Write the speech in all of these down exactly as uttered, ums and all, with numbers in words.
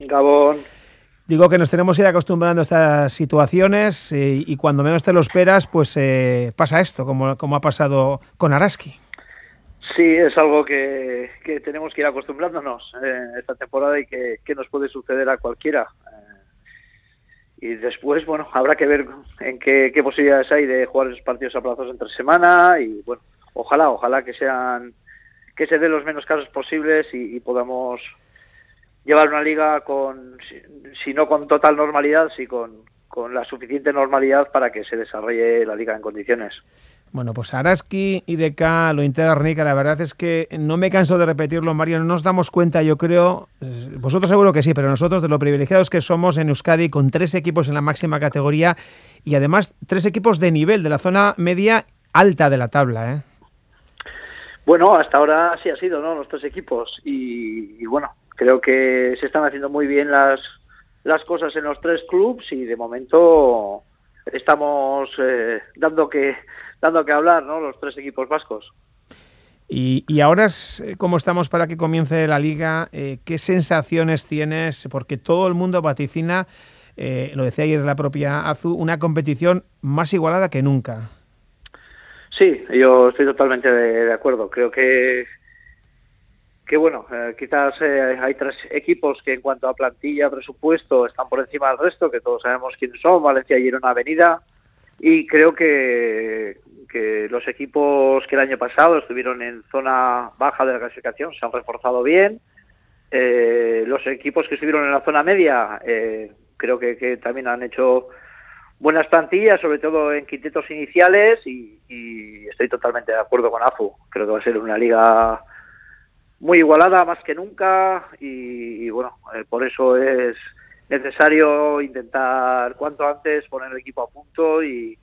Gabón. Digo que nos tenemos que ir acostumbrando a estas situaciones y, y cuando menos te lo esperas, pues eh, pasa esto, como, como ha pasado con Araski. Sí, es algo que, que tenemos que ir acostumbrándonos eh, esta temporada y que, que nos puede suceder a cualquiera. Eh, y después, bueno, habrá que ver en qué, qué posibilidades hay de jugar esos partidos aplazados entre semana y, bueno, ojalá, ojalá que sean que se den los menos casos posibles y, y podamos llevar una liga con, si, si no con total normalidad, sí con, con la suficiente normalidad para que se desarrolle la liga en condiciones. Bueno, pues Araski, I D K, lo integra Guernica, la verdad es que no me canso de repetirlo, Mario, no nos damos cuenta, yo creo, vosotros seguro que sí, pero nosotros de lo privilegiados que somos en Euskadi, con tres equipos en la máxima categoría y además tres equipos de nivel, de la zona media alta de la tabla, ¿eh? Bueno, hasta ahora sí ha sido, ¿no? Los tres equipos y, y bueno, creo que se están haciendo muy bien las, las cosas en los tres clubs y de momento estamos eh, dando que dando que hablar, ¿no? Los tres equipos vascos. Y, y ahora, ¿cómo estamos para que comience la liga? Eh, ¿Qué sensaciones tienes? Porque todo el mundo vaticina, eh, lo decía ayer la propia Azu, una competición más igualada que nunca. Sí, yo estoy totalmente de, de acuerdo. Creo que que bueno, eh, quizás eh, hay tres equipos que en cuanto a plantilla, presupuesto, están por encima del resto, que todos sabemos quiénes son, Valencia, Girona, Avenida, y creo que, que los equipos que el año pasado estuvieron en zona baja de la clasificación se han reforzado bien, eh, los equipos que estuvieron en la zona media eh, creo que, que también han hecho buenas plantillas, sobre todo en quintetos iniciales, y, y estoy totalmente de acuerdo con Afu, creo que va a ser una liga muy igualada más que nunca y, y bueno, eh, por eso es necesario intentar cuanto antes poner el equipo a punto y,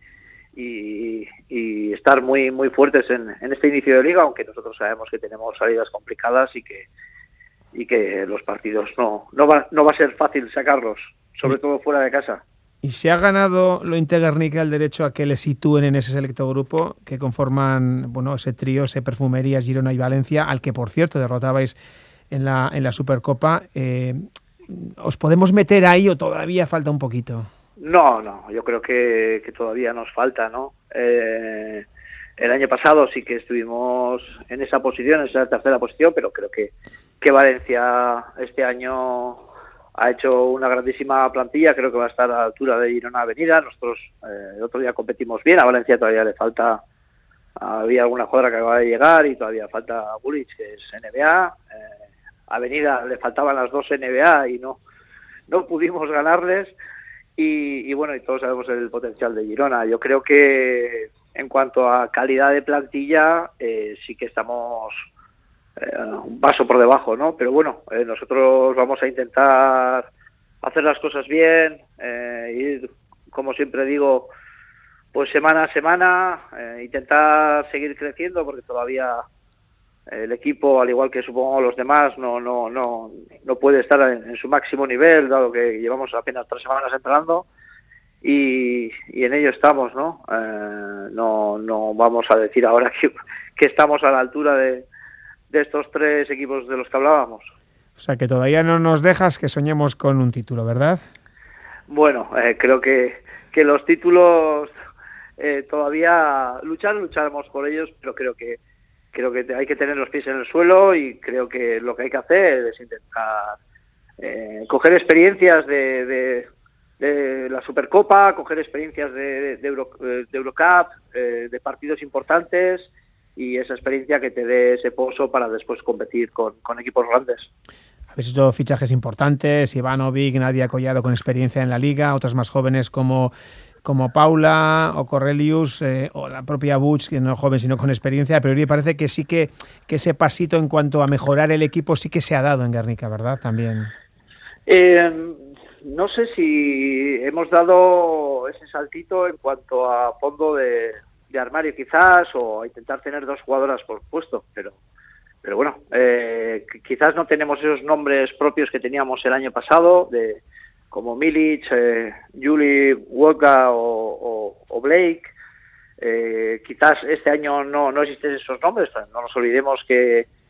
y, y estar muy muy fuertes en, en este inicio de liga, aunque nosotros sabemos que tenemos salidas complicadas y que y que los partidos no no va no va a ser fácil sacarlos, sobre todo fuera de casa. ¿Y se ha ganado lo Integra Guernica el derecho a que le sitúen en ese selecto grupo que conforman, bueno, ese trío, ese Perfumerías, Girona y Valencia, al que, por cierto, derrotabais en la, en la Supercopa? Eh, ¿Os podemos meter ahí o todavía falta un poquito? No, no, yo creo que, que todavía nos falta, ¿no? Eh, el año pasado sí que estuvimos en esa posición, en esa tercera posición, pero creo que, que Valencia este año ha hecho una grandísima plantilla, creo que va a estar a la altura de Girona Avenida. Nosotros eh, el otro día competimos bien, a Valencia todavía le falta, había alguna jugadora que acaba de llegar y todavía falta Bulic, que es N B A, eh, Avenida le faltaban las dos N B A y no, no pudimos ganarles y, y bueno, y todos sabemos el potencial de Girona. Yo creo que en cuanto a calidad de plantilla eh, sí que estamos Uh, un paso por debajo, ¿no? Pero bueno, eh, nosotros vamos a intentar hacer las cosas bien, eh, ir, como siempre digo, pues semana a semana, eh, intentar seguir creciendo, porque todavía eh, el equipo, al igual que supongo los demás, no no no no puede estar en, en su máximo nivel, dado que llevamos apenas tres semanas entrenando y, y en ello estamos, ¿no? Eh, no no vamos a decir ahora que, que estamos a la altura de de estos tres equipos de los que hablábamos. O sea, que todavía no nos dejas que soñemos con un título, ¿verdad? Bueno, eh, creo que, que los títulos eh, todavía luchar, lucharemos por ellos, pero creo que creo que hay que tener los pies en el suelo y creo que lo que hay que hacer es intentar eh, coger experiencias de, de, de la Supercopa, coger experiencias de, de, Euro, de Eurocup, eh, de partidos importantes, y esa experiencia que te dé ese pozo para después competir con, con equipos grandes. Habéis hecho fichajes importantes, Ivanovic, Nadia Collado con experiencia en la liga, otras más jóvenes como, como Paula o Cornelius, eh, o la propia Butch, que no es joven sino con experiencia, pero a mí me parece que sí que, que ese pasito en cuanto a mejorar el equipo sí que se ha dado en Guernica, ¿verdad? También. Eh, no sé si hemos dado ese saltito en cuanto a fondo de... de armario quizás, o intentar tener dos jugadoras por puesto, pero pero bueno, eh, quizás no tenemos esos nombres propios que teníamos el año pasado, de como Milic, eh, Julie, Wolga o, o, o Blake. Eh, quizás este año no, no existen esos nombres, no nos olvidemos que,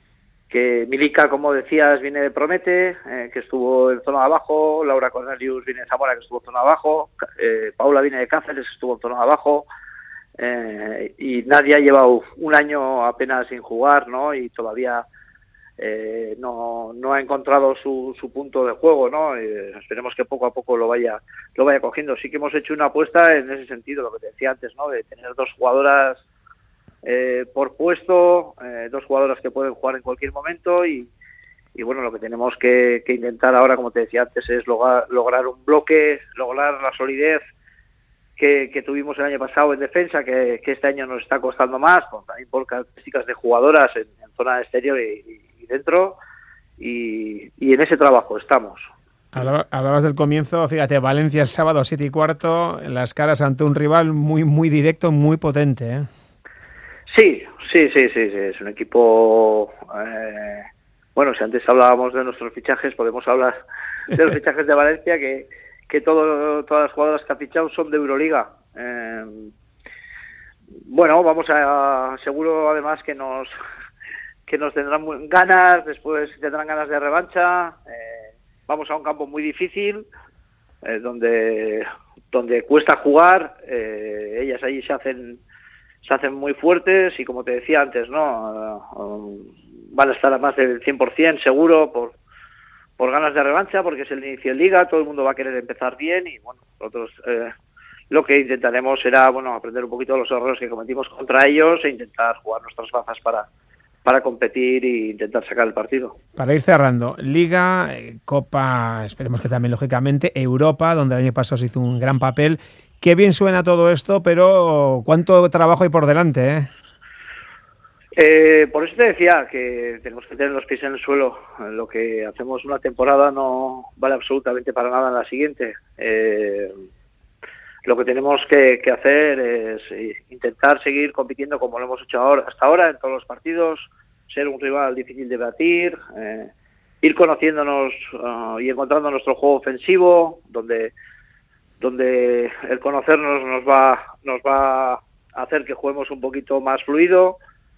que Milica, como decías, viene de Promete, eh, que estuvo en zona de abajo, Laura Cornelius viene de Zamora, que estuvo en zona de abajo, eh, Paula viene de Cáceres, que estuvo en zona de abajo, eh, y Nadia lleva un año apenas sin jugar, ¿no? Y todavía eh, no, no ha encontrado su, su punto de juego, ¿no? Eh, esperemos que poco a poco lo vaya lo vaya cogiendo. Sí que hemos hecho una apuesta en ese sentido, lo que te decía antes, ¿no? De tener dos jugadoras Eh, por puesto, eh, dos jugadoras que pueden jugar en cualquier momento y, y bueno, lo que tenemos que, que intentar ahora, como te decía antes, es lograr, lograr un bloque, lograr la solidez que, que tuvimos el año pasado en defensa, que, que este año nos está costando más, por, también por características de jugadoras en, en zona exterior y, y dentro, y, y en ese trabajo estamos. Hablabas del comienzo, fíjate, Valencia el sábado siete y cuarto, en las caras ante un rival muy, muy directo, muy potente, ¿eh? Sí, sí, sí, sí, sí, es un equipo, eh, bueno, si antes hablábamos de nuestros fichajes, podemos hablar de los fichajes de Valencia, que, que todo, todas las jugadoras que ha fichado son de Euroliga. Eh, bueno, vamos a, seguro además que nos que nos tendrán ganas, después tendrán ganas de revancha, eh, vamos a un campo muy difícil, eh, donde, donde cuesta jugar, eh, ellas allí se hacen se hacen muy fuertes y como te decía antes, no uh, van a estar a más del cien por ciento seguro por por ganas de revancha, porque es el inicio de liga, todo el mundo va a querer empezar bien y bueno, nosotros eh, lo que intentaremos será bueno aprender un poquito de los errores que cometimos contra ellos e intentar jugar nuestras bazas para para competir e intentar sacar el partido. Para ir cerrando, Liga, Copa, esperemos que también lógicamente, Europa, donde el año pasado se hizo un gran papel. Qué bien suena todo esto, pero cuánto trabajo hay por delante, ¿eh? Eh, por eso te decía que tenemos que tener los pies en el suelo. Lo que hacemos una temporada no vale absolutamente para nada en la siguiente. Eh, lo que tenemos que, que hacer es intentar seguir compitiendo como lo hemos hecho ahora, hasta ahora en todos los partidos, ser un rival difícil de batir, eh, ir conociéndonos uh, y encontrando nuestro juego ofensivo, donde donde el conocernos nos va nos va a hacer que juguemos un poquito más fluido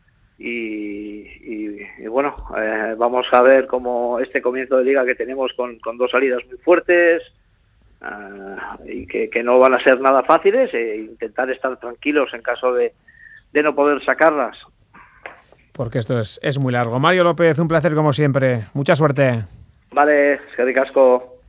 y, y, y bueno, eh, vamos a ver cómo este comienzo de liga que tenemos con, con dos salidas muy fuertes uh, y que, que no van a ser nada fáciles e intentar estar tranquilos en caso de, de no poder sacarlas. Porque esto es, es muy largo. Mario López, un placer como siempre. Mucha suerte. Vale, eskerrik asko.